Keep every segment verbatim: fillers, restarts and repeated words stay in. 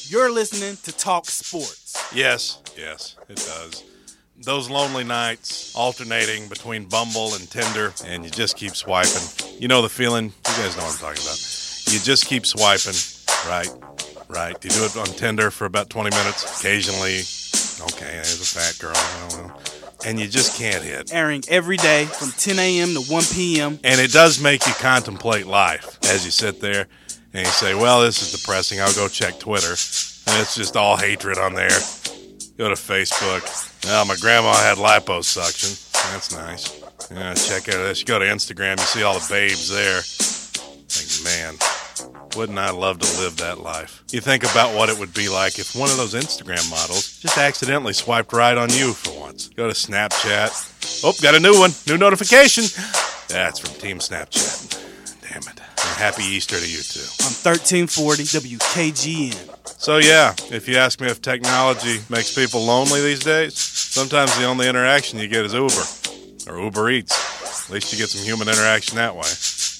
You're listening to Talk Sports. Yes, yes, it does. Those lonely nights alternating between Bumble and Tinder, and you just keep swiping. You know the feeling? You guys know what I'm talking about. You just keep swiping, right, right. You do it on Tinder for about twenty minutes. Occasionally, okay, there's a fat girl, I don't know. And you just can't hit. Airing every day from ten a.m. to one p.m. And it does make you contemplate life as you sit there and you say, well, this is depressing. I'll go check Twitter. And it's just all hatred on there. Go to Facebook. Well, my grandma had liposuction. That's nice. Yeah, check out this. You go to Instagram, you see all the babes there. Think, man, wouldn't I love to live that life? You think about what it would be like if one of those Instagram models just accidentally swiped right on you for once. Go to Snapchat. Oh, got a new one. New notification. That's from Team Snapchat. Damn it. And happy Easter to you, too. On thirteen forty W K G N. So, yeah, if you ask me if technology makes people lonely these days, sometimes the only interaction you get is Uber or Uber Eats. At least you get some human interaction that way.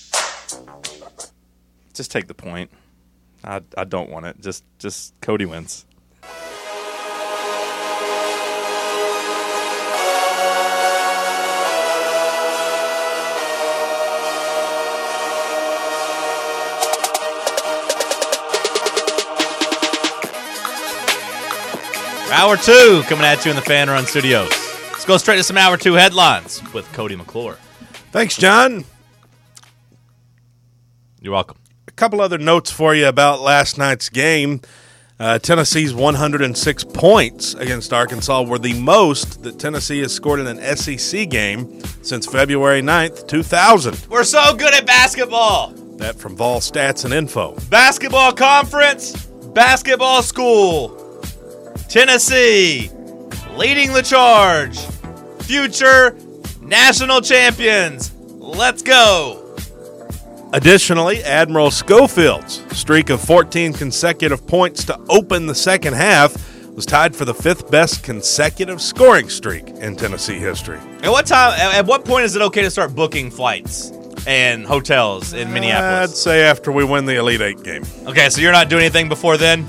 Just take the point. I I don't want it. Just just Cody wins. Hour two coming at you in the Fan Run Studios. Let's go straight to some Hour two headlines with Cody McClure. Thanks, John. You're welcome. A couple other notes for you about last night's game. Uh, Tennessee's one hundred six points against Arkansas were the most that Tennessee has scored in an S E C game since February ninth, two thousand. We're so good at basketball. That from Vol Stats and Info. Basketball conference, basketball school. Tennessee leading the charge. Future national champions. Let's go. Additionally, Admiral Schofield's streak of fourteen consecutive points to open the second half was tied for the fifth best consecutive scoring streak in Tennessee history. At what time? At what point is it okay to start booking flights and hotels in Minneapolis? I'd say after we win the Elite Eight game. Okay, so you're not doing anything before then?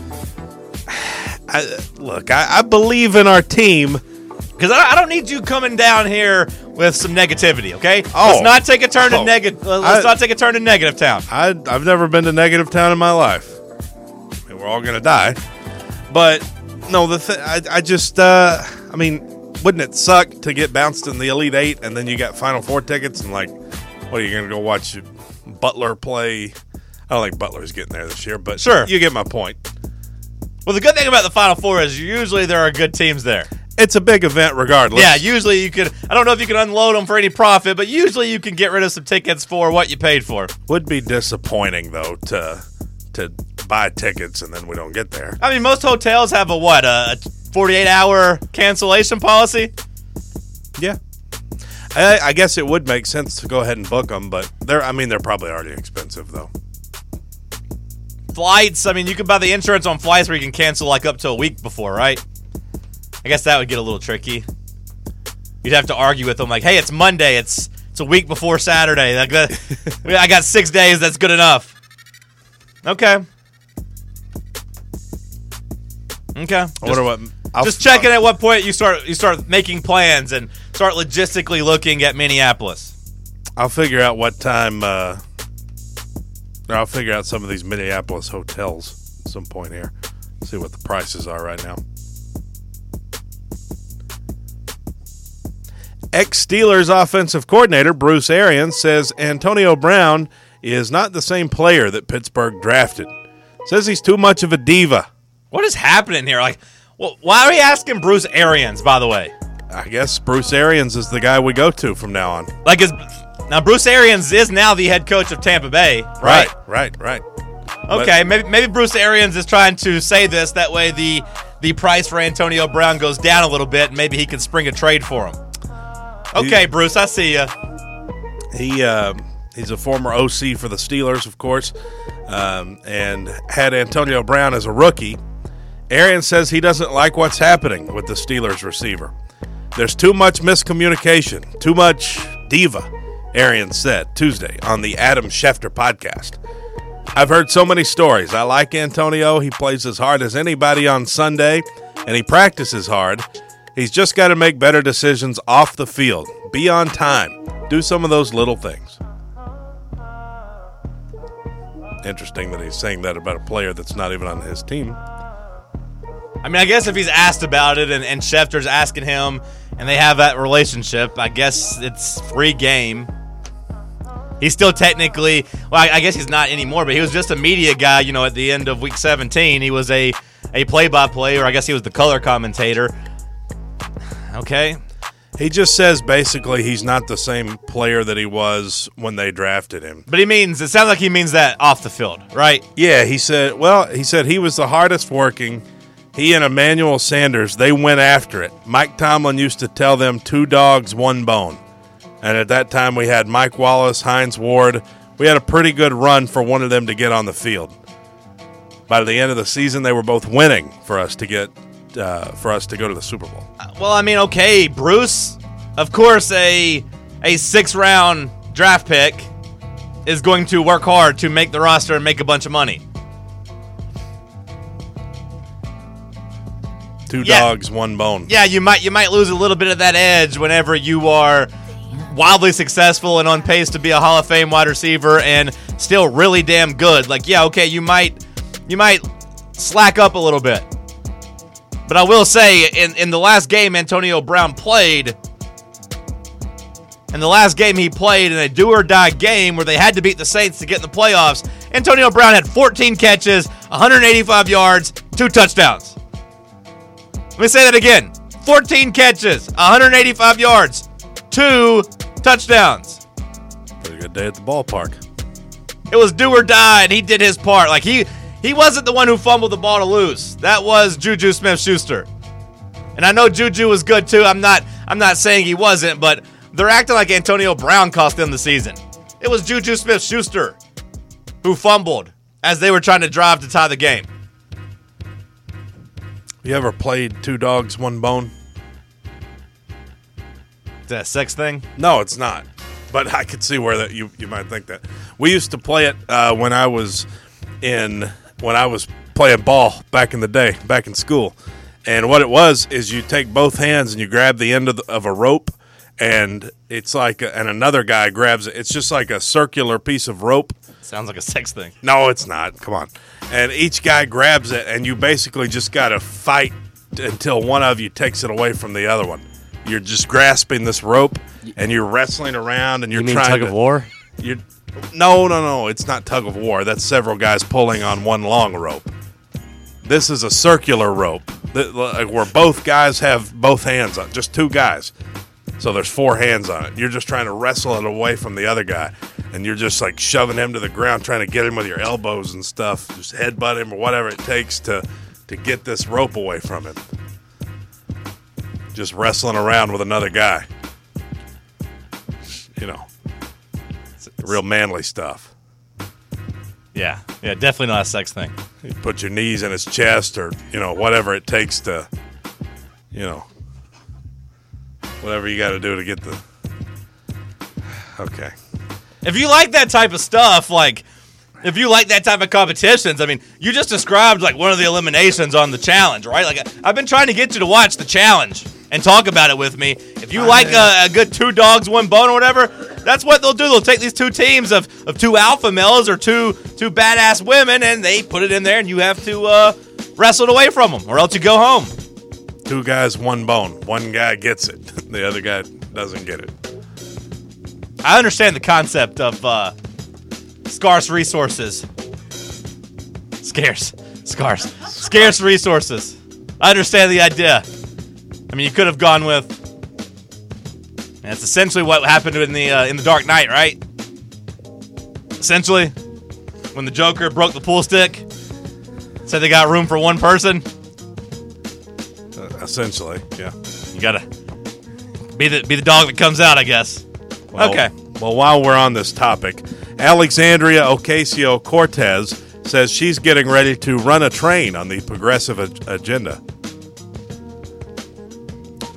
I, look, I, I believe in our team. Because I, I don't need you coming down here with some negativity, okay? Oh. Let's not take a turn Oh. to negative. Let's I- not take a turn to negative town. I, I've never been to Negative Town in my life. I mean, we're all going to die. But, no, the th- I, I just, uh, I mean, wouldn't it suck to get bounced in the Elite Eight and then you got Final Four tickets and, like, what, are you going to go watch Butler play? I don't think Butler's getting there this year, but Sure. You get my point. Well, the good thing about the Final Four is usually there are good teams there. It's a big event regardless. Yeah, usually you could, I don't know if you can unload them for any profit, but usually you can get rid of some tickets for what you paid for. Would be disappointing, though, to to buy tickets and then we don't get there. I mean, most hotels have a, what, a forty-eight hour cancellation policy? Yeah. I, I guess it would make sense to go ahead and book them, but they're, I mean, they're probably already expensive, though. Flights, I mean, you can buy the insurance on flights where you can cancel like up to a week before, right? I guess that would get a little tricky. You'd have to argue with them like, hey, it's Monday. It's it's a week before Saturday. Like that, I got six days. That's good enough. Okay. Okay. I wonder what. I'll, Just checking at what point you start you start making plans and start logistically looking at Minneapolis. I'll figure out what time. Uh, or I'll figure out some of these Minneapolis hotels at some point here. See what the prices are right now. Ex-Steelers offensive coordinator Bruce Arians says Antonio Brown is not the same player that Pittsburgh drafted. Says he's too much of a diva. What is happening here? Like, well, why are we asking Bruce Arians, by the way? I guess Bruce Arians is the guy we go to from now on. Like, is now Bruce Arians is now the head coach of Tampa Bay, right? Right, right, right. Okay, maybe maybe Bruce Arians is trying to say this that way the the price for Antonio Brown goes down a little bit, and maybe he can spring a trade for him. Okay, Bruce, I see you. He uh, he's a former O C for the Steelers, of course, um, and had Antonio Brown as a rookie. Arians says he doesn't like what's happening with the Steelers receiver. There's too much miscommunication, too much diva, Arians said Tuesday on the Adam Schefter podcast. I've heard so many stories. I like Antonio. He plays as hard as anybody on Sunday, and he practices hard. He's just got to make better decisions off the field. Be on time. Do some of those little things. Interesting that he's saying that about a player that's not even on his team. I mean, I guess if he's asked about it and, and Schefter's asking him and they have that relationship, I guess it's free game. He's still technically, well, I, I guess he's not anymore, but he was just a media guy, you know, at the end of week seventeen. He was a, a play-by-play, or I guess he was the color commentator. Okay. He just says basically he's not the same player that he was when they drafted him. But he means, it sounds like he means that off the field, right? Yeah, he said, well, he said he was the hardest working. He and Emmanuel Sanders, they went after it. Mike Tomlin used to tell them two dogs, one bone. And at that time we had Mike Wallace, Hines Ward. We had a pretty good run for one of them to get on the field. By the end of the season, they were both winning for us to get uh, for us to go to the Super Bowl. Well, I mean, okay, Bruce, of course, a a six-round draft pick is going to work hard to make the roster and make a bunch of money. Two Yeah. dogs, one bone. Yeah, you might you might lose a little bit of that edge whenever you are wildly successful and on pace to be a Hall of Fame wide receiver and still really damn good. Like, yeah, okay, you might you might slack up a little bit. But I will say, in, in the last game Antonio Brown played, in the last game he played in a do-or-die game where they had to beat the Saints to get in the playoffs, Antonio Brown had fourteen catches, one hundred eighty-five yards, two touchdowns. Let me say that again. fourteen catches, one hundred eighty-five yards, two touchdowns. Pretty good day at the ballpark. It was do or die, and he did his part. Like, he he wasn't the one who fumbled the ball to lose. That was Juju Smith-Schuster. And I know Juju was good too. I'm not I'm not saying he wasn't, but they're acting like Antonio Brown cost them the season. It was Juju Smith-Schuster who fumbled as they were trying to drive to tie the game. You ever played two dogs, one bone? Is that a sex thing? No, it's not. But I could see where that you, you might think that. We used to play it uh, when I was in when I was playing ball back in the day, back in school. And what it was is you take both hands and you grab the end of, the, of a rope, and it's like a, and another guy grabs it. It's just like a circular piece of rope. Sounds like a sex thing. No, it's not. Come on. And each guy grabs it, and you basically just got to fight until one of you takes it away from the other one. You're just grasping this rope, and you're wrestling around, and you're You mean trying tug to, of war? You're, no, no, no. It's not tug of war. That's several guys pulling on one long rope. This is a circular rope that, like, where both guys have both hands on, just two guys. So there's four hands on it. You're just trying to wrestle it away from the other guy. And you're just like shoving him to the ground, trying to get him with your elbows and stuff. Just headbutt him or whatever it takes to, to get this rope away from him. Just wrestling around with another guy. You know, real manly stuff. Yeah, yeah, definitely not a sex thing. You put your knees in his chest or, you know, whatever it takes to, you know, whatever you got to do to get the... Okay. If you like that type of stuff, like, if you like that type of competitions, I mean, you just described, like, one of the eliminations on the challenge, right? Like, I've been trying to get you to watch the challenge and talk about it with me. If you like a, a good two dogs, one bone or whatever, that's what they'll do. They'll take these two teams of, of two alpha males or two two badass women, and they put it in there, and you have to uh, wrestle it away from them, or else you go home. Two guys, one bone. One guy gets it. The other guy doesn't get it. I understand the concept of uh, scarce resources. Scarce. Scarce. Scarce resources. I understand the idea. I mean, you could have gone with... That's essentially what happened in the uh, in the Dark Knight, right? Essentially, when the Joker broke the pool stick, said they got room for one person. Uh, essentially, yeah. You gotta be the be the dog that comes out, I guess. Well, Okay. Well, while we're on this topic, Alexandria Ocasio-Cortez says she's getting ready to run a train on the progressive ag- agenda.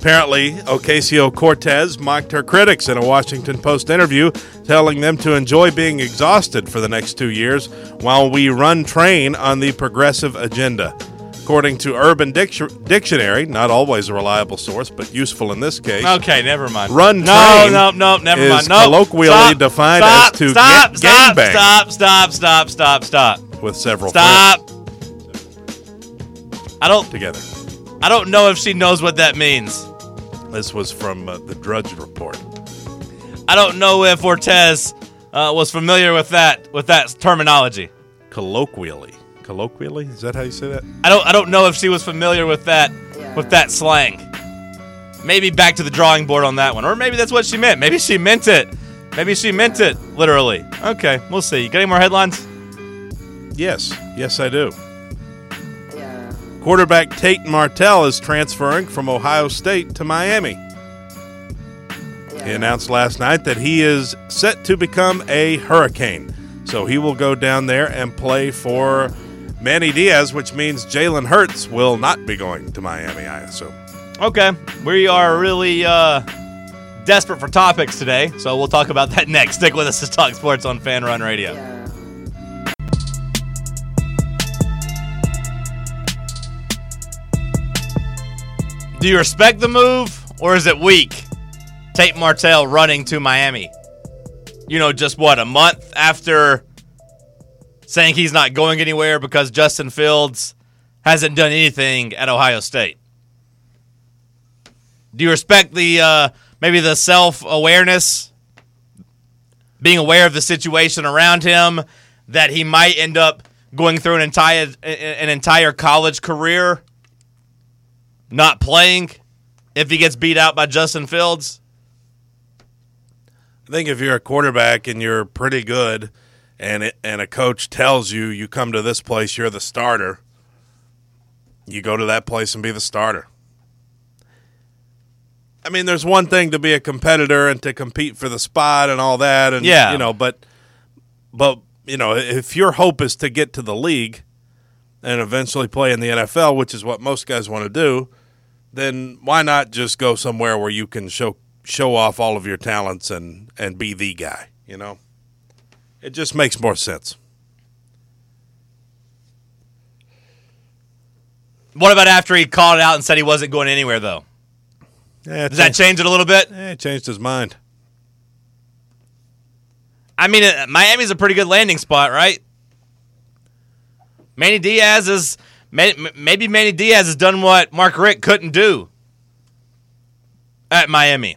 Apparently, Ocasio-Cortez mocked her critics in a Washington Post interview, telling them to enjoy being exhausted for the next two years while we run train on the progressive agenda. According to Urban Dic- Dictionary, not always a reliable source, but useful in this case. Okay, never mind. Run no, train no, no, never is mind. No, colloquially stop, defined stop, as to stop, ga- stop, gangbang stop, stop, stop, stop, stop, with several stop. friends I don't. together. I don't know if she knows what that means. This was from uh, the Drudge Report. I don't know if Ortez uh, was familiar with that with that terminology. Colloquially. Colloquially? Is that how you say that? I don't I don't know if she was familiar with that with that slang. Maybe back to the drawing board on that one. Or maybe that's what she meant. Maybe she meant it. Maybe she meant it literally. Okay, we'll see. Got any more headlines? Yes. Yes, I do. Quarterback Tate Martell is transferring from Ohio State to Miami. He announced last night that he is set to become a Hurricane. So he will go down there and play for Manny Diaz, which means Jalen Hurts will not be going to Miami, I assume. Okay. We are really uh, desperate for topics today, so we'll talk about that next. Stick with us to Talk Sports on Fan Run Radio. Do you respect the move, or is it weak? Tate Martell running to Miami. You know, just what, a month after saying he's not going anywhere because Justin Fields hasn't done anything at Ohio State. Do you respect the uh, maybe the self-awareness, being aware of the situation around him, that he might end up going through an entire an entire college career not playing if he gets beat out by Justin Fields? I think if you're a quarterback and you're pretty good and it, and a coach tells you you come to this place, you're the starter, you go to that place and be the starter. I mean, there's one thing to be a competitor and to compete for the spot and all that, and yeah. you know, but but you know, if your hope is to get to the league and eventually play in the N F L, which is what most guys want to do, then why not just go somewhere where you can show show off all of your talents and, and be the guy, you know? It just makes more sense. What about after he called it out and said he wasn't going anywhere, though? Yeah, Does that change it a little bit? Yeah, it changed his mind. I mean, uh, Miami's a pretty good landing spot, right? Manny Diaz is maybe Manny Diaz has done what Mark Richt couldn't do at Miami.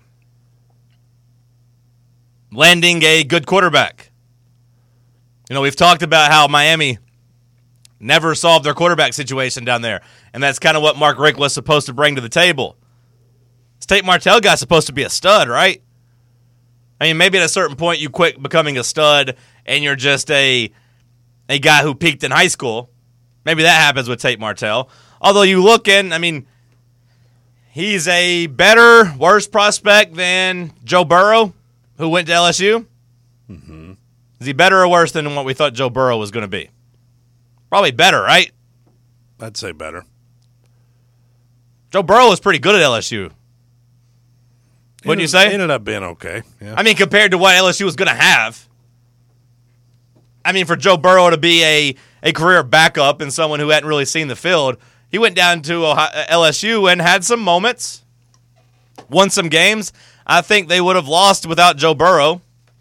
Landing a good quarterback. You know, we've talked about how Miami never solved their quarterback situation down there, and that's kind of what Mark Richt was supposed to bring to the table. Tate Martell guy's supposed to be a stud, right? I mean, maybe at a certain point you quit becoming a stud and you're just a a guy who peaked in high school. Maybe that happens with Tate Martell. Although you look in, I mean, he's a better, worse prospect than Joe Burrow, who went to L S U. Mm-hmm. Is he better or worse than what we thought Joe Burrow was going to be? Probably better, right? I'd say better. Joe Burrow was pretty good at L S U. Wouldn't you say? It ended up being okay. Yeah. I mean, compared to what L S U was going to have. I mean, for Joe Burrow to be a, a career backup and someone who hadn't really seen the field, he went down to Ohio, L S U and had some moments, won some games. I think they would have lost without Joe Burrow.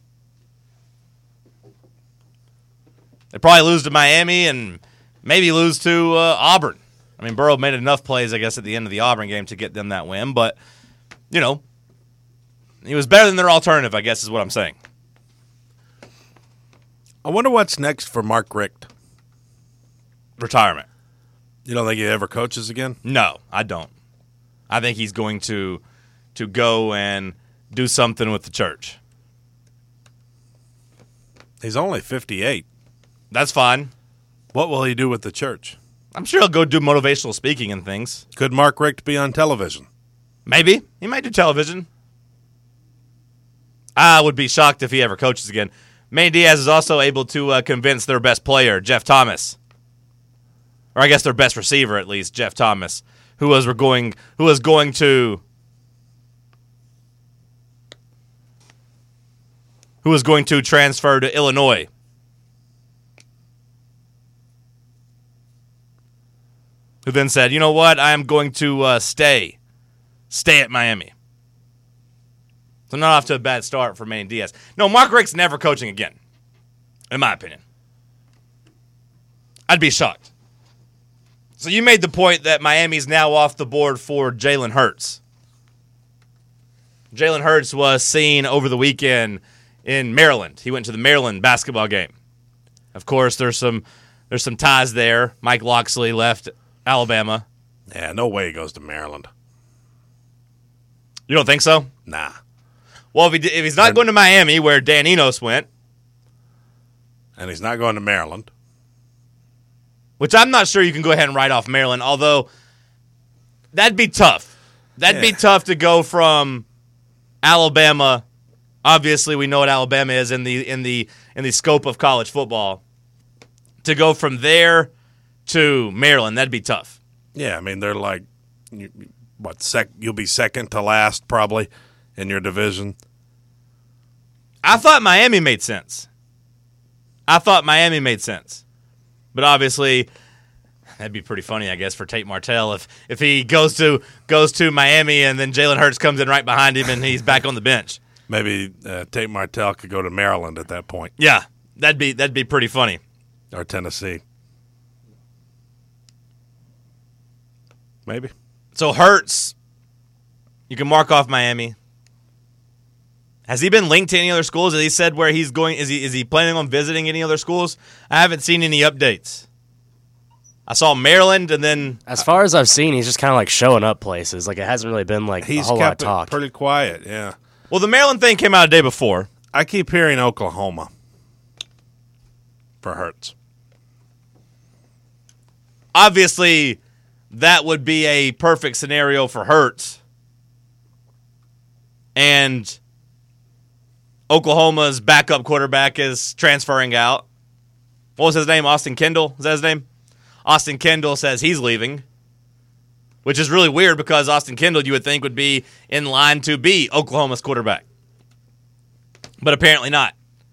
They'd probably lose to Miami and maybe lose to uh, Auburn. I mean, Burrow made enough plays, I guess, at the end of the Auburn game to get them that win. But, you know, he was better than their alternative, I guess is what I'm saying. I wonder what's next for Mark Richt. Retirement. You don't think he ever coaches again? No, I don't. I think he's going to to go and do something with the church. He's only fifty-eight. That's fine. What will he do with the church? I'm sure he'll go do motivational speaking and things. Could Mark Richt be on television? Maybe. He might do television. I would be shocked if he ever coaches again. Manny Diaz is also able to uh, convince their best player, Jeff Thomas. Or I guess their best receiver, at least, Jeff Thomas, who was going who was going to who was going to transfer to Illinois. Who then said, you know what, I am going to uh, stay. Stay at Miami. So not off to a bad start for Manny Diaz. No, Mark Richt's never coaching again, in my opinion. I'd be shocked. So you made the point that Miami's now off the board for Jalen Hurts. Jalen Hurts was seen over the weekend in Maryland. He went to the Maryland basketball game. Of course, there's some there's some ties there. Mike Locksley left Alabama. Yeah, no way he goes to Maryland. You don't think so? Nah. Well, if, he, if he's not going to Miami, where Dan Enos went, and he's not going to Maryland, which I'm not sure you can go ahead and write off Maryland, although that'd be tough. That'd Yeah. be tough to go from Alabama. Obviously, we know what Alabama is in the in the in the scope of college football. To go from there to Maryland, that'd be tough. yeah, I mean they're like, you, what sec? You'll be second to last probably in your division. I thought Miami made sense. I thought Miami made sense. But obviously, that'd be pretty funny, I guess, for Tate Martell if if he goes to goes to Miami and then Jalen Hurts comes in right behind him and he's back on the bench. Maybe uh, Tate Martell could go to Maryland at that point, Yeah, that'd be that'd be pretty funny. or Tennessee. Maybe. So Hurts, you can mark off Miami. Has he been linked to any other schools? Has he said where he's going? Is he is he planning on visiting any other schools? I haven't seen any updates. I saw Maryland, and then As far as I've seen, he's just kind of like showing up places. Like it hasn't really been like He's a whole lot of kept it talk. pretty quiet, yeah. well, the Maryland thing came out a day before. I keep hearing Oklahoma for Hurts. Obviously, that would be a perfect scenario for Hurts. And Oklahoma's backup quarterback is transferring out. What was his name? Austin Kendall? Is that his name? Austin Kendall says he's leaving, which is really weird because Austin Kendall, you would think, would be in line to be Oklahoma's quarterback. But apparently not.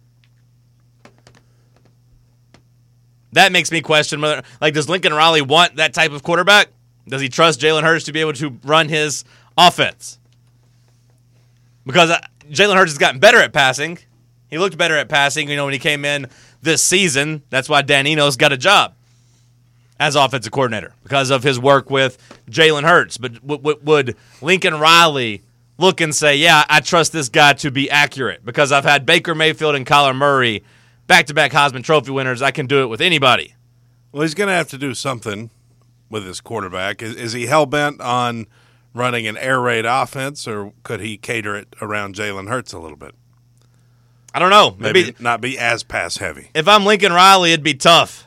That makes me question whether, like, does Lincoln Riley want that type of quarterback? Does he trust Jalen Hurts to be able to run his offense? Because uh, Jalen Hurts has gotten better at passing. He looked better at passing, you know, when he came in this season. That's why Dan Enos got a job as offensive coordinator, because of his work with Jalen Hurts. But w- w- would Lincoln Riley look and say, yeah, I trust this guy to be accurate because I've had Baker Mayfield and Kyler Murray, back-to-back Heisman Trophy winners. I can do it with anybody. Well, he's going to have to do something with his quarterback. Is, is he hell-bent on running an air raid offense, or could he cater it around Jalen Hurts a little bit? I don't know. Maybe, Maybe not be as pass-heavy. if I'm Lincoln Riley, it'd be tough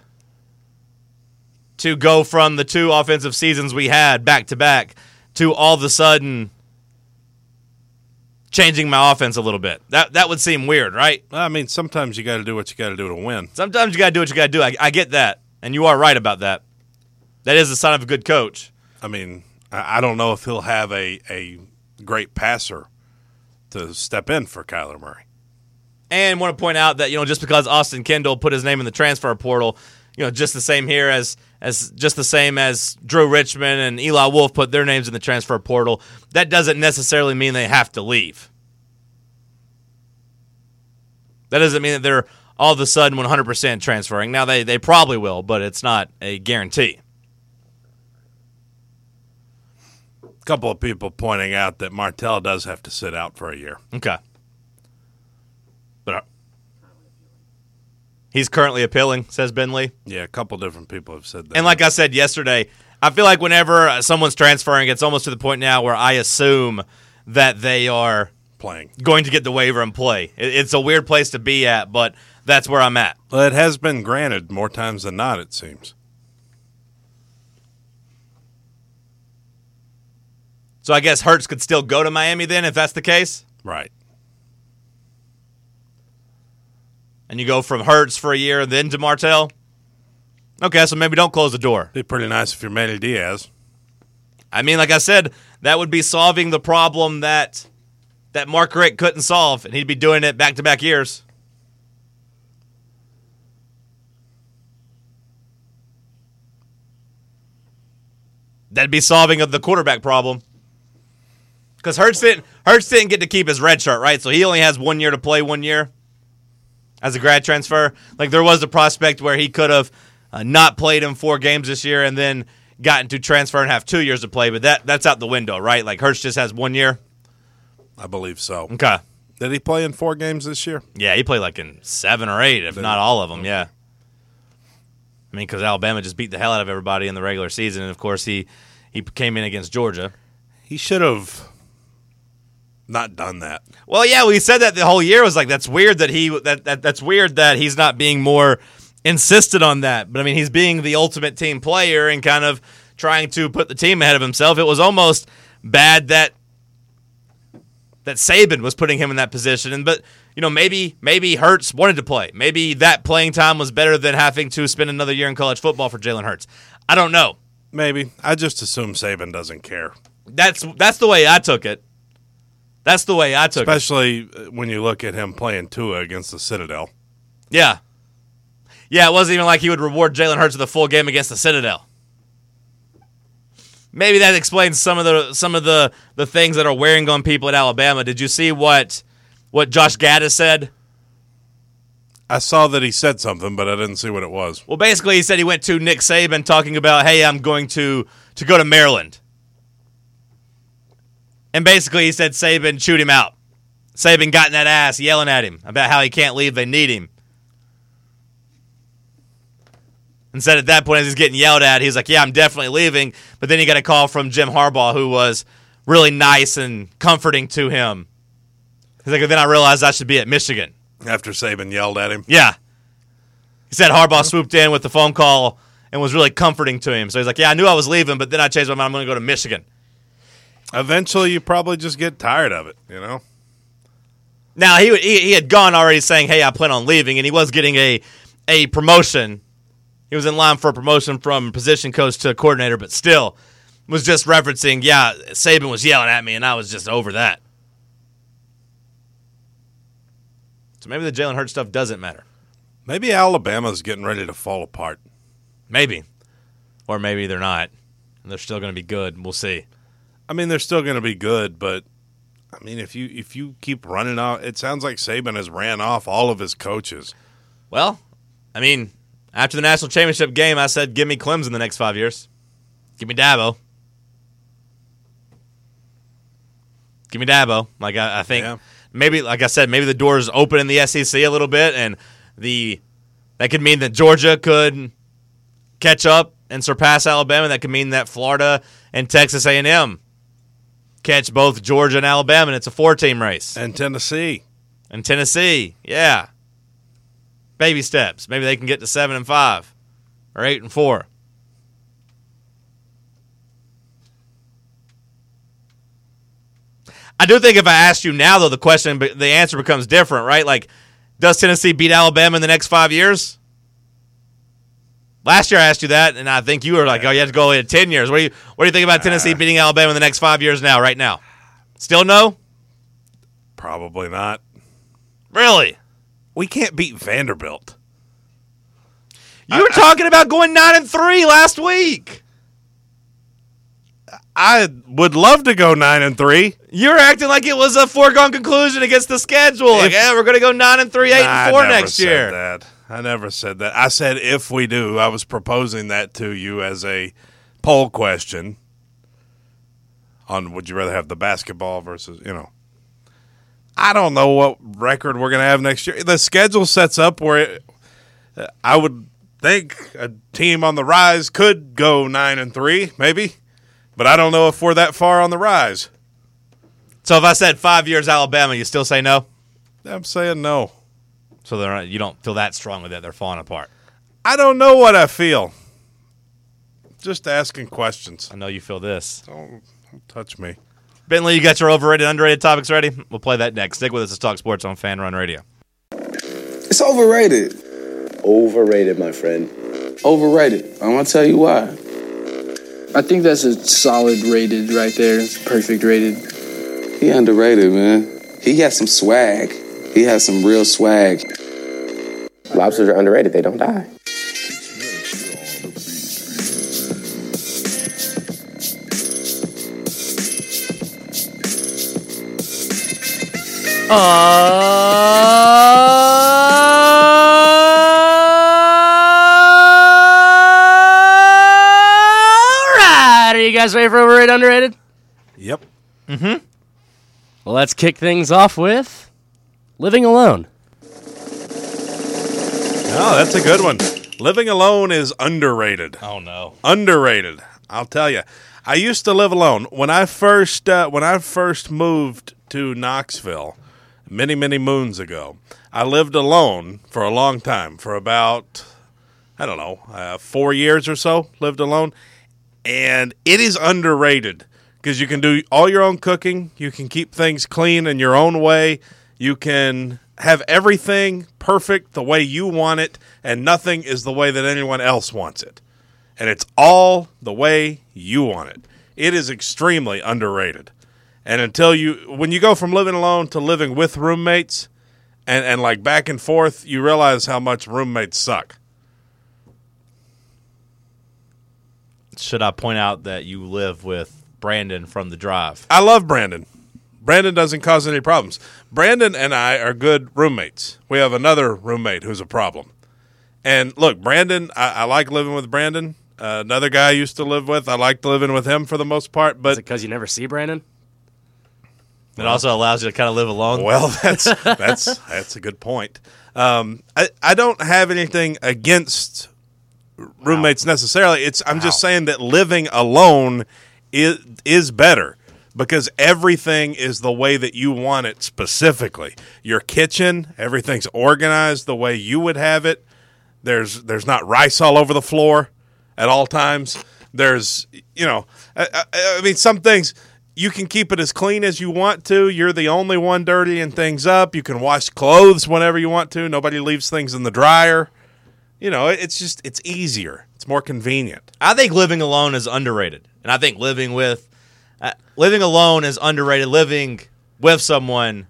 to go from the two offensive seasons we had back-to-back to all of a sudden changing my offense a little bit. That that would seem weird, right? I mean, sometimes you got to do what you got to do to win. Sometimes you got to do what you got to do. I, I get that, and you are right about that. That is a sign of a good coach. I mean, I I don't know if he'll have a, a great passer to step in for Kyler Murray. And want to point out that, you know, just because Austin Kendall put his name in the transfer portal, you know, just the same here as as just the same as Drew Richmond and Eli Wolf put their names in the transfer portal, that doesn't necessarily mean they have to leave. That doesn't mean that they're all of a sudden one hundred percent transferring. Now, they, they probably will, but it's not a guarantee. A couple of people pointing out that Martell does have to sit out for a year. Okay. But uh, he's currently appealing, says Ben Lee. Yeah, a couple different people have said that. And like I said yesterday, I feel like whenever someone's transferring, it's almost to the point now where I assume that they are playing. going to get the waiver and play. It- It's a weird place to be at, but that's where I'm at. Well, it has been granted more times than not, it seems. So I guess Hurts could still go to Miami then if that's the case? Right. And you go from Hurts for a year and then to Martell? Okay, so maybe don't close the door. Be pretty nice if you're Manny Diaz. I mean, like I said, that would be solving the problem that that Mark Richt couldn't solve, and he'd be doing it back-to-back years. That'd be solving of the quarterback problem. Because Hurts didn't, Hurts didn't get to keep his red shirt, right? So he only has one year to play one year as a grad transfer. Like, there was a prospect where he could have uh, not played in four games this year and then gotten to transfer and have two years to play, but that that's out the window, right? Like, Hurts just has one year? I believe so. Okay. Did he play in four games this year? Yeah, he played like in seven or eight, if Did not he? all of them, yeah. I mean, because Alabama just beat the hell out of everybody in the regular season, and, of course, he, he came in against Georgia. He should have not done that. Well, yeah, we said that the whole year. Was like, that's weird that he that, that that's weird that he's not being more insistent on that. But I mean, he's being the ultimate team player and kind of trying to put the team ahead of himself. It was almost bad that that Saban was putting him in that position. And but you know, maybe maybe Hurts wanted to play. Maybe that playing time was better than having to spend another year in college football for Jalen Hurts. I don't know. Maybe. I just assume Saban doesn't care. That's that's the way I took it. That's the way I took Especially it. Especially when you look at him playing Tua against the Citadel. Yeah. Yeah, it wasn't even like he would reward Jalen Hurts with a full game against the Citadel. Maybe that explains some of the some of the, the things that are wearing on people at Alabama. Did you see what what Josh Gaddis said? I saw that he said something, but I didn't see what it was. Well, basically he said he went to Nick Saban talking about, hey, I'm going to, to go to Maryland. And basically he said Saban chewed him out. Saban got in that ass yelling at him about how he can't leave, they need him. And said at that point as he's getting yelled at, he was like, yeah, I'm definitely leaving. But then he got a call from Jim Harbaugh, who was really nice and comforting to him. He's like, then I realized I should be at Michigan. After Saban yelled at him? Yeah. He said Harbaugh swooped in with the phone call and was really comforting to him. So he's like, yeah, I knew I was leaving, but then I changed my mind. I'm going to go to Michigan. Eventually, you probably just get tired of it, you know? Now, he, he he had gone already saying, hey, I plan on leaving, and he was getting a a promotion. He was in line for a promotion from position coach to coordinator, but still was just referencing, yeah, Saban was yelling at me, and I was just over that. So maybe the Jalen Hurts stuff doesn't matter. Maybe Alabama's getting ready to fall apart. Maybe. Or maybe they're not, and they're still going to be good. We'll see. I mean, they're still going to be good, but I mean, if you if you keep running off, it sounds like Saban has ran off all of his coaches. Well, I mean, after the national championship game, I said, give me Clemson the next five years. Give me Dabo. Give me Dabo. Like, I, I think Yeah. maybe, like I said, maybe the doors open in the S E C a little bit, and the that could mean that Georgia could catch up and surpass Alabama. That could mean that Florida and Texas A and M catch both Georgia and Alabama, and it's a four-team race. And Tennessee. And Tennessee, yeah. Baby steps. Maybe they can get to seven and five or eight and four. I do think if I asked you now, though, the question, the answer becomes different, right? Like, does Tennessee beat Alabama in the next five years? Last year I asked you that, and I think you were like, oh, you have to go in ten years. What do you What do you think about Tennessee beating Alabama in the next five years now, right now? Still no? Probably not. Really? We can't beat Vanderbilt. You were I, talking about going nine and three last week. I would love to go nine and three. You were acting like it was a foregone conclusion against the schedule. Like, If- yeah, we're going to go nine and three, eight and four I never next said year. That. I never said that. I said if we do. I was proposing that to you as a poll question on would you rather have the basketball versus, you know. I don't know what record we're going to have next year. The schedule sets up where it, I would think a team on the rise could go nine and three, maybe. But I don't know if we're that far on the rise. So if I said five years Alabama, you still say no? I'm saying no. So they're not, you don't feel that strongly that they're falling apart. I don't know what I feel. Just asking questions. I know you feel this. Don't, don't touch me. Bentley, you got your overrated, underrated topics ready? We'll play that next. Stick with us to Talk Sports on Fan Run Radio. It's overrated. Overrated, my friend. Overrated. I'm going to tell you why. I think that's a solid rated right there. It's perfect rated. He underrated, man. He has some swag. He has some real swag. Lobsters are underrated. They don't die. Alright, are you guys ready for overrated, underrated? Yep. Well, let's kick things off with living alone. Oh, that's a good one. Living alone is underrated. Oh no. Underrated. I'll tell you. I used to live alone when I first uh, when I first moved to Knoxville many many moons ago. I lived alone for a long time, for about I don't know uh, four years or so. Lived alone, and it is underrated because you can do all your own cooking. You can keep things clean in your own way. You can have everything perfect the way you want it, and nothing is the way that anyone else wants it. And it's all the way you want it. It is extremely underrated. And until you, when you go from living alone to living with roommates, and, and like back and forth, you realize how much roommates suck. Should I point out that you live with Brandon from The Drive? I love Brandon. Brandon doesn't cause any problems. Brandon and I are good roommates. We have another roommate who's a problem. And look, Brandon, I, I like living with Brandon. Uh, another guy I used to live with, I liked living with him for the most part. Is But it because you never see Brandon? It also allows you to kind of live alone. well, that's that's that's a good point. Um, I I don't have anything against roommates necessarily. It's I'm just saying that living alone is is better. Because everything is the way that you want it specifically. Your kitchen, everything's organized the way you would have it. There's there's not rice all over the floor at all times. There's, you know, I, I, I mean, some things you can keep it as clean as you want to. You're the only one dirtying things up. You can wash clothes whenever you want to. Nobody leaves things in the dryer. You know, it's just, it's easier. It's more convenient. I think living alone is underrated. And I think living with Uh, living alone is underrated. Living with someone,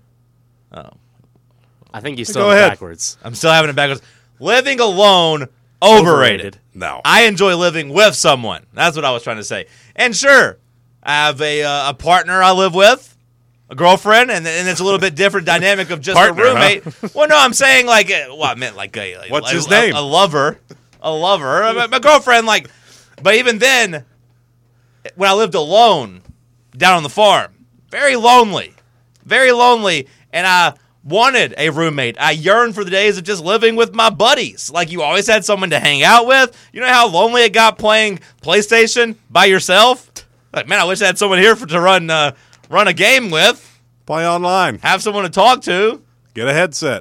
I think you still Go have it ahead. backwards. I'm still having it backwards. Living alone, overrated. No. I enjoy living with someone. That's what I was trying to say. And sure, I have a uh, a partner I live with, a girlfriend, and, and it's a little bit different dynamic of just Partner, a roommate. Well, no, I'm saying like, uh, well, I meant like a, like, What's a, his a- name? A, lover, a lover, my, my girlfriend. Like, but even then, when I lived alone down on the farm, very lonely, very lonely, and I wanted a roommate. I yearned for the days of just living with my buddies. Like, you always had someone to hang out with. You know how lonely it got playing PlayStation by yourself? Like, man, I wish I had someone here for to run uh, run a game with, Play online. have someone to talk to, Get a headset.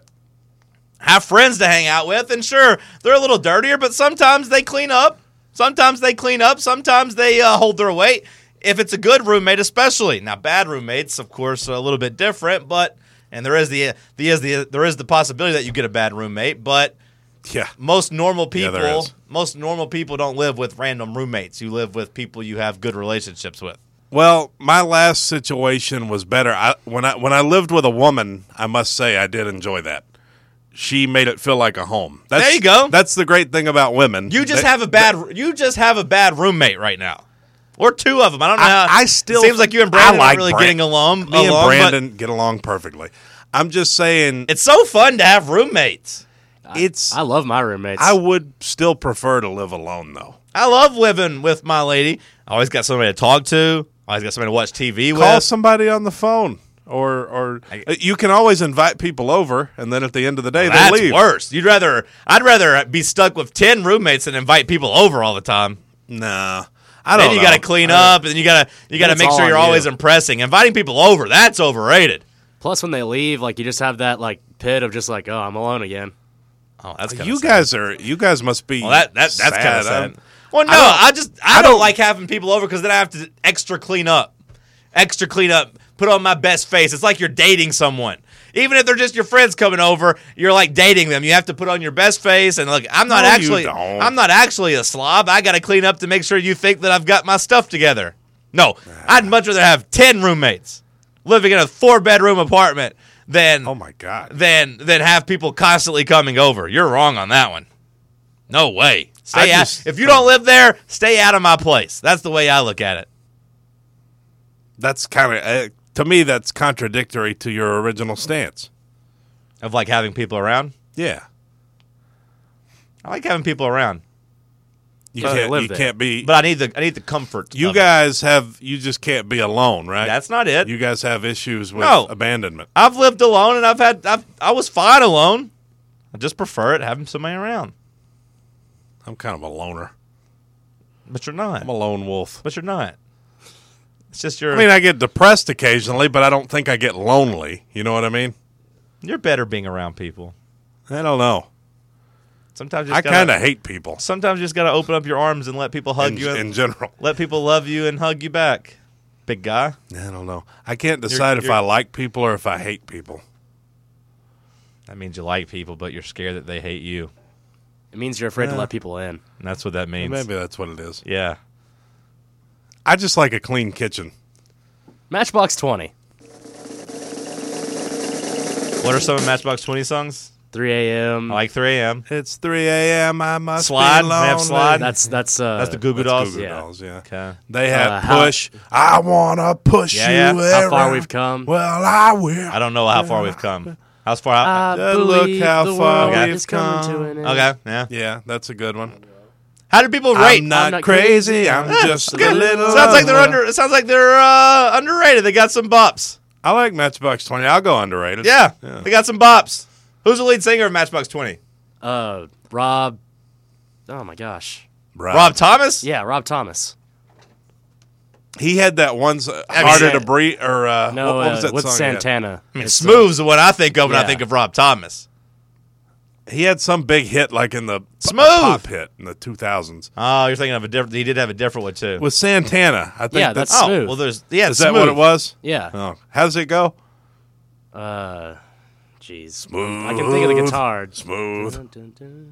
have friends to hang out with. And sure, they're a little dirtier, but sometimes they clean up. Sometimes they clean up. Sometimes they uh, hold their weight. If it's a good roommate, especially. Now, bad roommates, of course, are a little bit different, but and there is the there is the there is the possibility that you get a bad roommate, but Yeah. most normal Yeah, people there is. most normal people don't live with random roommates. You live with people you have good relationships with. Well, my last situation was better. I, when I when I lived with a woman, I must say I did enjoy that. She made it feel like a home. That's, There you go. That's the great thing about women. You just They- have a bad you just have a bad roommate right now. Or two of them. I don't know I- how. I still- it seems like you and I Brandon like are really Bran- getting along. Me along, and but Brandon get along perfectly. I'm just saying it's so fun to have roommates. it's. I love my roommates. I would still prefer to live alone though. I love living with my lady. I always got somebody to talk to. I always got somebody to watch T V Call with. somebody on the phone, or or you can always invite people over, and then at the end of the day they That's leave. worse. You'd rather I'd rather be stuck with ten roommates than invite people over all the time. Nah, I don't. Then you know. got to clean up, and then you got to you got to It's make all sure you're on always you. impressing. Inviting people over, that's overrated. Plus, when they leave, like you just have that like pit of just like, oh, I'm alone again. Oh, that's kinda You sad. guys are. You guys must be. Well, that, that that's kind sad. of sad. I'm- Well, no, I I, don't- just I, I don't, don't- like having people over because then I have to extra clean up, extra clean up, put on my best face. It's like you're dating someone. Even if they're just your friends coming over, you're like dating them. You have to put on your best face. And look, I'm not No, you actually don't. I'm not actually a slob. I got to clean up to make sure you think that I've got my stuff together. No, I'd much rather have ten roommates living in a four-bedroom apartment than Oh my God. than than have people constantly coming over. You're wrong on that one. No way. Stay I out. just- If you don't live there, stay out of my place. That's the way I look at it. That's kind of uh, to me. That's contradictory to your original stance. Of like having people around. Yeah, I like having people around, you So they can't. live You there. can't be. but I need the I need the comfort. you of it. guys have. You just can't be alone, right? That's not it. You guys have issues with No. abandonment. I've lived alone, and I've had I've, I was fine alone. I just prefer it having somebody around. I'm kind of a loner. But you're not. I'm a lone wolf. But you're not. It's just your. I mean, I get depressed occasionally, but I don't think I get lonely. You know what I mean? you're better being around people. I don't know. Sometimes you I just gotta- kind of hate people Sometimes you just got to open up your arms and let people hug in, you. And in general. let people love you and hug you back. Big guy. I don't know. I can't decide if you're- I like people or if I hate people. That means you like people, but you're scared that they hate you. It means you're afraid to Yeah. let people in. And that's what that means. Maybe that's what it is. Yeah. I just like a clean kitchen. Matchbox twenty. What are some of Matchbox twenty songs? three a.m. I like three a.m. It's three a.m. I must Slide. be They have lonely. Slide. That's that's uh. That's the Goo Goo That's Dolls. Goo Goo Yeah. Dolls, yeah. Okay. They have Uh, how- push. I wanna push Yeah, you. yeah. How far around. we've come. Well, I will. I don't know how far we've come. How's far out? I Uh, look believe how the far world we've is coming come. to an end. okay. Yeah. Yeah, that's a good one. How do people rate? I'm not, I'm not crazy. crazy. I'm Yeah, just a Good. little. Sounds like they're under. under. It sounds like they're uh, underrated. They got some bops. I like Matchbox twenty. I'll go underrated. Yeah, Yeah. they got some bops. Who's the lead singer of Matchbox twenty? Uh, Rob. Oh my gosh. Rob. Rob Thomas. Yeah, Rob Thomas. He had that one's uh, mean, harder San- to breathe. Or uh, No, what, what uh, was that with song? he had? Santana. I mean, It's, uh, Smooth's the one I think of when I yeah. think of Rob Thomas. He had some big hit, like in the Smooth. pop hit in the two thousands Oh, you're thinking of a different. He did have a different one too. with Santana. I think Yeah, that's. that's- oh, Smooth. well, there's yeah. Is that Smooth. what it was? Yeah. Oh, how does it go? Uh, jeez. I can think of the guitar. Smooth. Dun, dun, dun.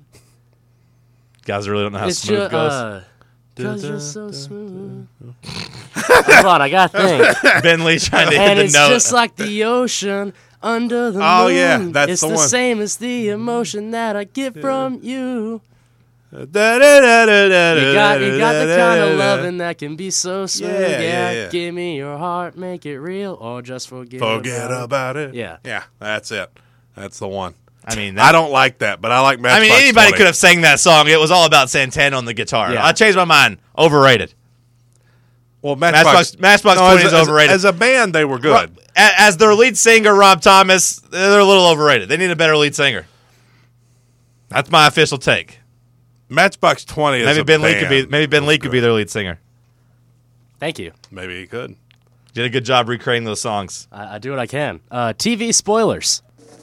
Guys really don't know how It's smooth just, goes. uh, Cause you're so smooth. Hold on, I gotta think. Ben Lee trying to hit And the it's note. just like the ocean under the Oh, moon. yeah, that's it's the the one. same as the emotion that I get from you. You You got, you got the kind of loving that can be so smooth. Yeah, Yeah, yeah, yeah. Give me your heart, make it real, or just forget, Forget about, about it. Yeah. Yeah, that's it. That's the one. I mean, I don't like that, but I like I Matchbox mean, anybody twenty. could have sang that song. It was all about Santana on the guitar. Yeah. I changed my mind. Overrated. Well, Matchbox, Matchbox, Matchbox no, twenty as, is overrated. As, as a band, they were good. A- As their lead singer, Rob Thomas, they're a little overrated. They need a better lead singer. That's my official take. Matchbox twenty is Maybe a Ben Lee band. could be. Maybe Ben was Lee could be good. their lead singer. Thank you. Maybe he could. Did a good job recreating those songs. I, I do what I can. Uh, T V spoilers.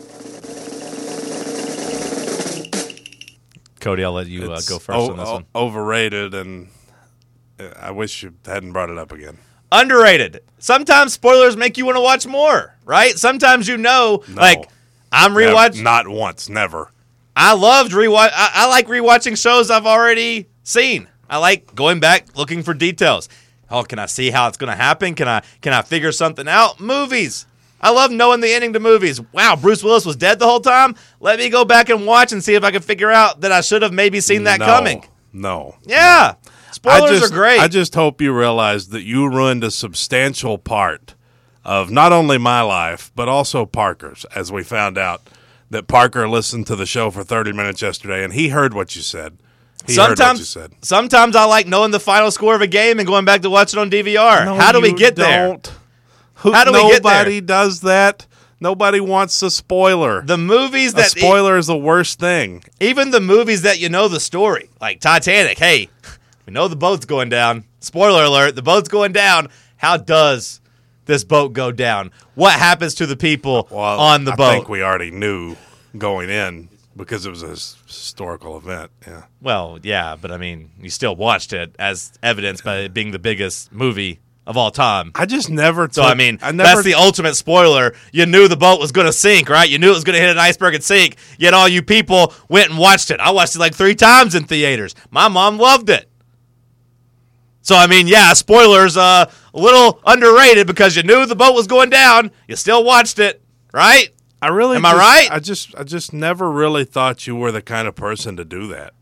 Cody, I'll let you uh, It's go first o- on this o- one. Overrated, and uh, I wish you hadn't brought it up again. Underrated. Sometimes spoilers make you want to watch more, right? Sometimes you know, No. like I'm Nev- rewatching. Not once, never. I loved rewatch. I, I like rewatching shows I've already seen. I like going back looking for details. Oh, can I see how it's going to happen? Can I can I figure something out? Movies. I love knowing the ending to movies. Wow, Bruce Willis was dead the whole time. Let me go back and watch and see if I can figure out that I should have maybe seen that No, coming. No. Yeah, spoilers I just, are great. I just hope you realize that you ruined a substantial part of not only my life, but also Parker's, as we found out that Parker listened to the show for thirty minutes yesterday, and he heard what you said. He heard what you sometimes, said. sometimes I like knowing the final score of a game and going back to watch it on D V R. No, How do we you get there? don't. Who, How do we get there? Nobody does that. Nobody wants a spoiler. The movies a that spoiler is the worst thing. even the movies that you know the story, like Titanic. Hey, we know the boat's going down. Spoiler alert: the boat's going down. How does this boat go down? What happens to the people Well, on the I boat? think we already knew going in because it was a his- historical event. Yeah. Well, yeah, but I mean, you still watched it as evidenced by it being the biggest movie of all time. I just never. So took, I mean, I never, that's the ultimate spoiler. You knew the boat was going to sink, right? You knew it was going to hit an iceberg and sink. Yet all you people went and watched it. I watched it like three times in theaters. My mom loved it. So I mean, yeah, spoilers uh, a little underrated because you knew the boat was going down. You still watched it, right? I really Am I just- right? I just I just never really thought you were the kind of person to do that.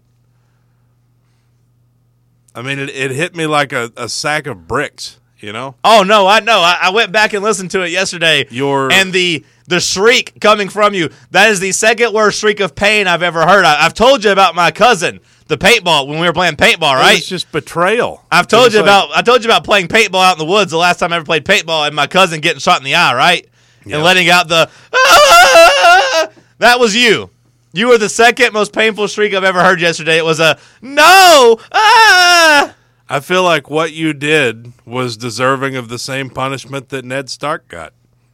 I mean, it, it hit me like a, a sack of bricks, you know? Oh, no, I know. I, I went back and listened to it yesterday. Your- And the the shriek coming from you, that is the second worst shriek of pain I've ever heard. I, I've told you about my cousin, the paintball, when we were playing paintball, It right? was just betrayal. I've It told was you like- about I told you about playing paintball out in the woods the last time I ever played paintball and my cousin getting shot in the eye, right? Yep. And letting out the ah! That was you. You were the second most painful shriek I've ever heard yesterday. It was a no. Ah! I feel like what you did was deserving of the same punishment that Ned Stark got.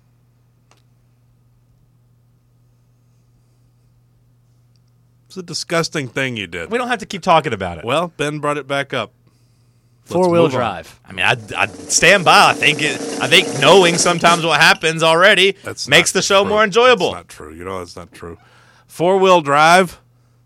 It's a disgusting thing you did. We don't have to keep talking about it. Well, Ben brought it back up. Four wheel move on. drive. I mean, I, I stand by. I think it. I think knowing sometimes what happens already That's makes not the show true. more enjoyable. That's not true. You know that's not true. Four wheel drive.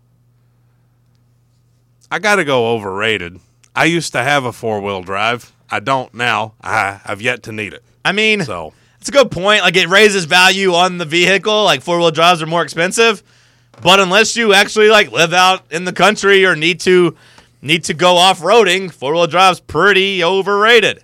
I got to go overrated. I used to have a four wheel drive. I don't now. I have yet to need it. I mean, So it's a good point. Like, it raises value on the vehicle. Like, four-wheel drives are more expensive. But unless you actually, like, live out in the country or need to need to go off-roading, four-wheel drive's pretty overrated.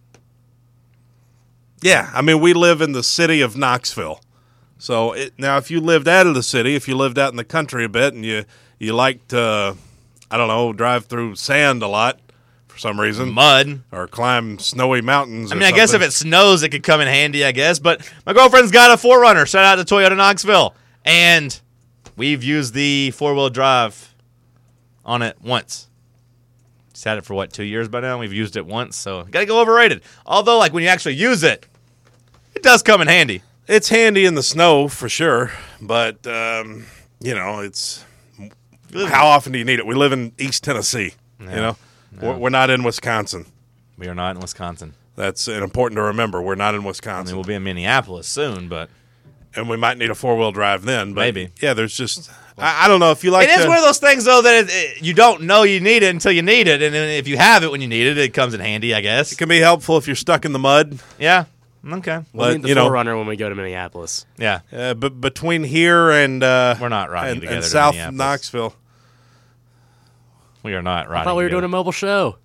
yeah, I mean we live in the city of Knoxville. So it, now, if you lived out of the city, if you lived out in the country a bit, and you you liked to, I don't know, drive through sand a lot for some reason, Mud. or climb snowy mountains. I or mean, I guess if something. it snows, it could come in handy, I guess. But my girlfriend's got a four runner. Shout out to Toyota Knoxville. And we've used the four-wheel drive on it once. She's had it for, what, two years by now? We've used it once, so got to go overrated. Although, like, when you actually use it, it does come in handy. It's handy in the snow for sure, but um, you know, it's how often do you need it? We live in East Tennessee. You know, we're, we're not in Wisconsin. We are not in Wisconsin. That's important to remember. We're not in I Wisconsin, mean, we'll be in Minneapolis soon, but and we might need a four wheel drive then. But Maybe. yeah. There's just I, I don't know if you like. it is to, one of those things, though, that it, it, you don't know you need it until you need it. And then if you have it when you need it, it comes in handy, I guess. It can be helpful if you're stuck in the mud. Yeah. Okay. We'll But, need the you know- Forerunner when we go to Minneapolis. Yeah. Uh, but between here and uh, We're not riding and, together and to South Minneapolis. Knoxville. We are not I riding. thought we were together. doing a mobile show.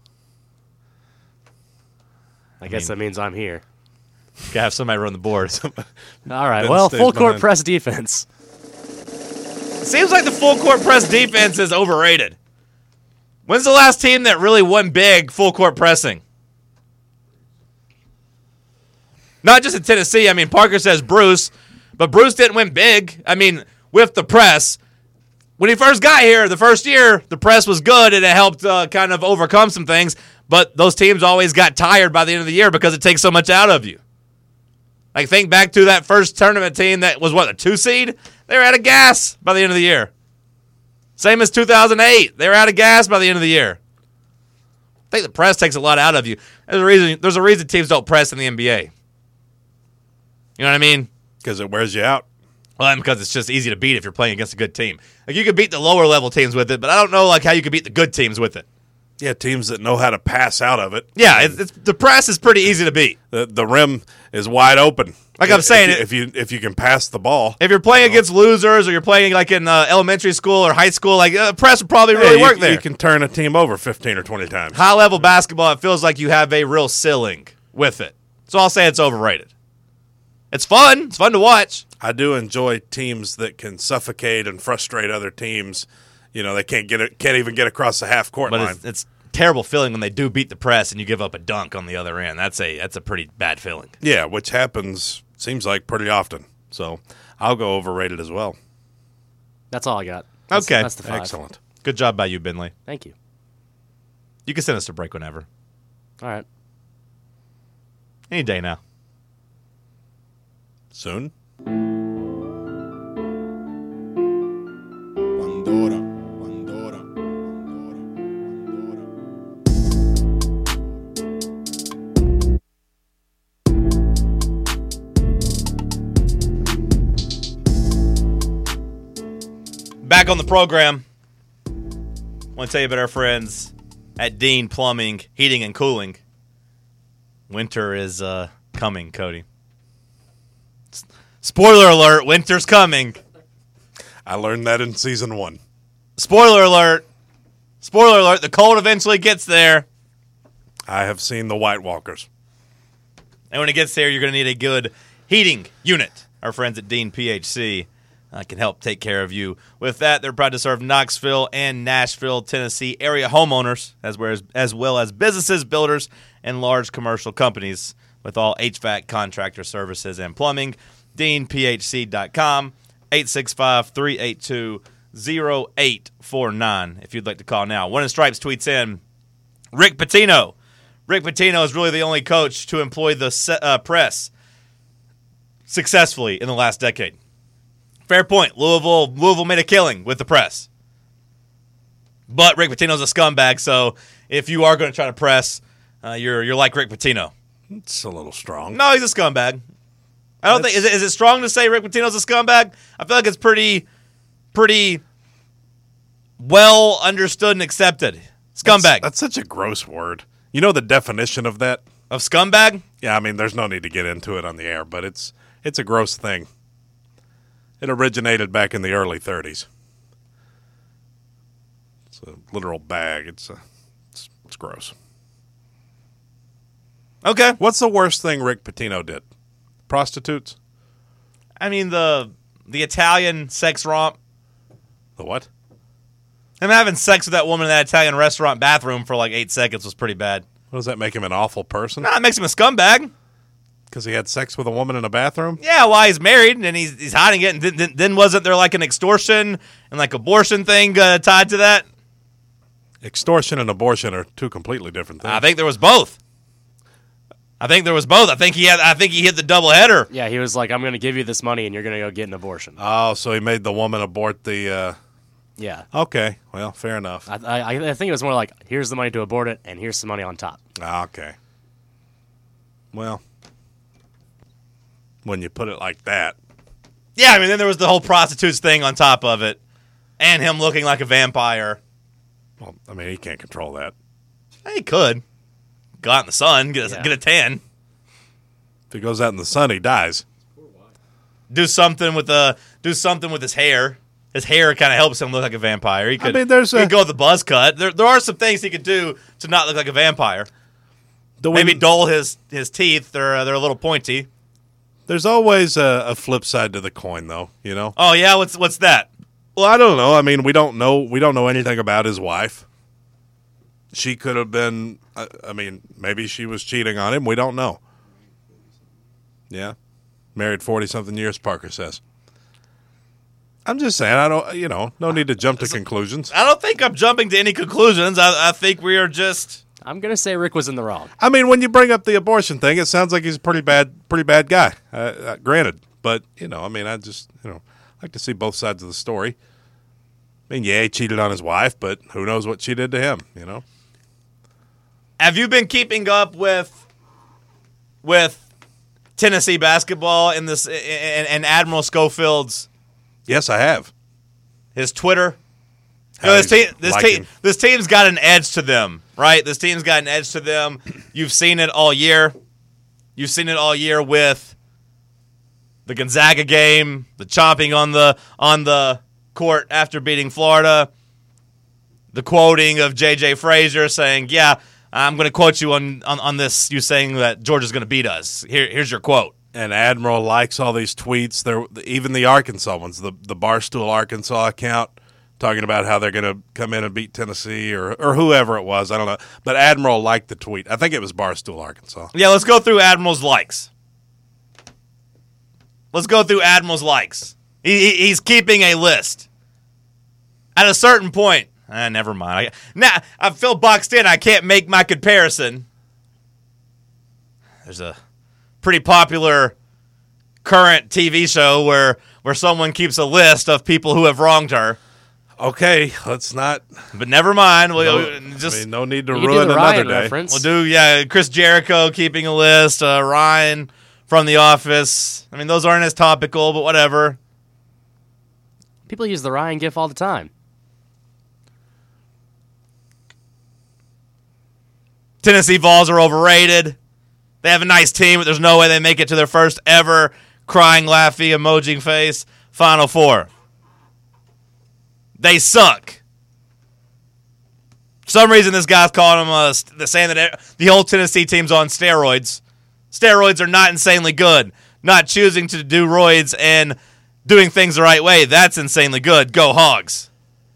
I, guess mean- that means I'm here. Gotta have somebody run the board. All right. Ben well, stays full court behind. press defense. Seems like the full court press defense is overrated. When's the last team that really won big full court pressing? Not just in Tennessee. I mean, Parker says Bruce, but Bruce didn't win big. I mean, with the press. When he first got here, the first year, the press was good and it helped uh, kind of overcome some things, but those teams always got tired by the end of the year because it takes so much out of you. Like, think back to that first tournament team that was, what, a two seed? They were out of gas by the end of the year. Same as two thousand eight. They were out of gas by the end of the year. I think the press takes a lot out of you. There's a reason, there's a reason teams don't press in the N B A. You know what I mean? Because it wears you out. Well, and because it's just easy to beat if you're playing against a good team. Like, you could beat the lower level teams with it, but I don't know like how you could beat the good teams with it. Yeah, teams that know how to pass out of it. Yeah, it's, it's, the press is pretty easy to beat. The the rim is wide open. Like I'm If- saying, if you, if you if you can pass the ball, If you're playing against losers or you're playing like in uh, elementary school or high school, like uh, press would probably yeah, really you, work there. you can turn a team over fifteen or twenty times. High level basketball, it feels like you have a real ceiling with it. So I'll say it's overrated. It's fun. It's fun to watch. I do enjoy teams that can suffocate and frustrate other teams. You know, they can't get it, can't even get across the half court But line. it's, it's terrible feeling when they do beat the press and you give up a dunk on the other end. That's a that's a pretty bad feeling. Yeah, which happens seems like pretty often. So I'll go overrated as well. That's all I got. That's, Okay. That's the five. Excellent. Good job by you, Benley. Thank you. You can send us a break whenever. All right. Any day now. Soon. Pandora, Pandora, Pandora, Pandora. Back on the program. Want to tell you about our friends at Dean Plumbing, Heating and Cooling. Winter is uh, coming, Cody. S- Spoiler alert, winter's coming. I learned that in season one. Spoiler alert. Spoiler alert, the cold eventually gets there. I have seen the White Walkers. And when it gets there, you're going to need a good heating unit. Our friends at Dean P H C uh, can help take care of you. With that, they're proud to serve Knoxville and Nashville, Tennessee area homeowners, as well as, as well as businesses, builders, and large commercial companies with all H V A C contractor services and plumbing. Dean P H C dot com, eight six five, three eight two, zero eight four nine if you'd like to call now. One in Stripes tweets in, Rick Pitino. Rick Pitino is really the only coach to employ the se- uh, press successfully in the last decade. Fair point. Louisville Louisville made a killing with the press. But Rick Pitino's a scumbag, so if you are going to try to press, uh, you're you're like Rick Pitino. It's a little strong. No, he's a scumbag. I don't That's- think is it, is it strong to say Rick Pitino's a scumbag? I feel like it's pretty pretty well understood and accepted. Scumbag. That's, that's such a gross word. You know the definition of that? Of scumbag? Yeah, I mean, there's no need to get into it on the air, but it's it's a gross thing. It originated back in the early thirties. It's a literal bag. It's a, it's, it's gross. Okay. What's the worst thing Rick Pitino did? Prostitutes? I mean the the Italian sex romp. The what? Him having sex with that woman in that Italian restaurant bathroom for like eight seconds was pretty bad. What does that make him an awful person? Nah, it makes him a scumbag. Because he had sex with a woman in a bathroom? Yeah, while he's married and he's he's hiding it. And then, then, then wasn't there like an extortion and like abortion thing uh, tied to that? Extortion and abortion are two completely different things. I think there was both. I think there was both. I think he had. I think he hit the double header. Yeah, he was like, I'm going to give you this money and you're going to go get an abortion. Oh, so he made the woman abort the... Uh... Yeah. Okay, well, fair enough. I, I, I think it was more like, here's the money to abort it, and here's some money on top. Ah, okay. Well, when you put it like that. Yeah, I mean, then there was the whole prostitutes thing on top of it, and him looking like a vampire. Well, I mean, he can't control that. He could go out in the sun, get a, Yeah. get a tan, If he goes out in the sun, he dies. do something with the do something with his hair. His hair kind of helps him look like a vampire. He could, mean, there's he a- could go with the buzz cut. There, there are some things he could do to not look like a vampire. The Maybe way- dull his, his teeth. They're uh, they're a little pointy. There's always a, a flip side to the coin, though. You know. Oh yeah, what's what's that? Well, I don't know. I mean, we don't know. We don't know anything about his wife. She could have been. I, I mean, maybe she was cheating on him. We don't know. Yeah, married forty something years. Parker says. I'm just saying. I don't. You know, no need to jump to conclusions. I don't think I'm jumping to any conclusions. I, I think we are just. I'm going to say Rick was in the wrong. I mean, when you bring up the abortion thing, it sounds like he's a pretty bad, pretty bad guy. Uh, uh, granted, but you know, I mean, I just you know like to see both sides of the story. I mean, yeah, he cheated on his wife, but who knows what she did to him? You know. Have you been keeping up with with Tennessee basketball in this and, and Admiral Schofield's Yes, I have. his Twitter? You How know, this he's team, this liking. team, this team's got an edge to them, right? This team's got an edge to them. You've seen it all year. You've seen it all year with the Gonzaga game, the chomping on the on the court after beating Florida, the quoting of J J Frazier saying, "Yeah, I'm going to quote you on, on on this. You saying that Georgia's going to beat us. Here, here's your quote." And Admiral likes all these tweets. There, even the Arkansas ones, the the Barstool Arkansas account, talking about how they're going to come in and beat Tennessee or or whoever it was. I don't know, but Admiral liked the tweet. I think it was Barstool Arkansas. Yeah, let's go through Admiral's likes. Let's go through Admiral's likes. He, he, he's keeping a list. At a certain point, eh, never mind. I, now I feel boxed in. I can't make my comparison. There's a pretty popular current T V show where where someone keeps a list of people who have wronged her. Okay, let's not. But never mind. We'll No, just I mean, no need to You can do ruin the another Ryan day. reference. We'll do, yeah, Chris Jericho keeping a list, uh, Ryan from The Office. I mean, those aren't as topical, but whatever. People use the Ryan gif all the time. Tennessee Vols are overrated. They They have a nice team, but there's no way they make it to their first ever crying, laughy, emoji face Final Four. They suck. For some reason, this guy's calling them, uh, st- saying that the whole Tennessee team's on steroids. Steroids are not insanely good. Not choosing to do roids and doing things the right way, that's insanely good. Go Hogs.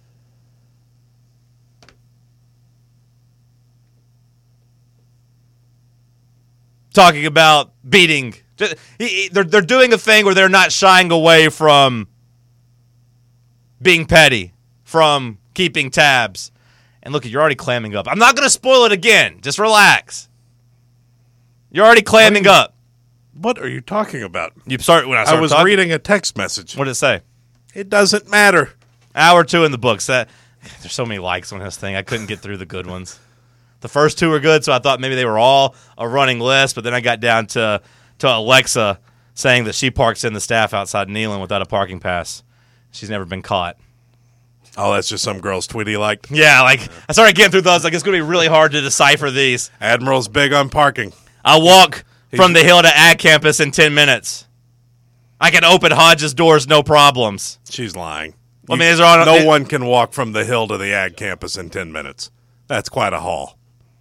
Talking about beating. They're, they're doing a thing where they're not shying away from being petty, from keeping tabs. And look, you're already clamming up. I'm not going to spoil it again. Just relax. You're already clamming up. What are you talking about? You start when I I started was talking? reading a text message. What did it say? It doesn't matter. Hour two in the books. That there's so many likes on this thing. I couldn't get through the good ones. The first two were good, so I thought maybe they were all a running list. But then I got down to to Alexa saying that she parks in the staff outside Neyland without a parking pass. She's never been caught. Oh, that's just some girl's tweet he liked. Yeah, like I started getting through those. Like it's going to be really hard to decipher these. Admiral's big on parking. I walk from the hill to Ag Campus in ten minutes. I can open Hodges' doors, no problems. She's lying. I mean, these are all, no it, one can walk from the hill to the Ag Campus in ten minutes. That's quite a haul.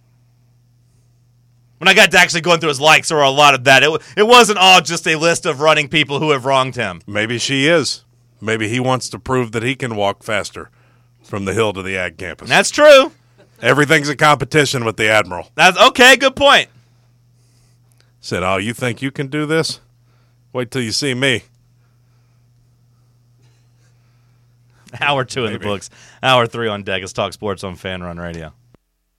When I got to actually going through his likes, there were a lot of that. It, it wasn't all just a list of running people who have wronged him. Maybe she is. Maybe he wants to prove that he can walk faster from the hill to the Ag Campus. That's true. Everything's a competition with the Admiral. That's okay. Good point. Said, oh, you think you can do this? Wait till you see me. Hour two in the Maybe. books. Hour three on deck. Let's talk sports on Fan Run Radio.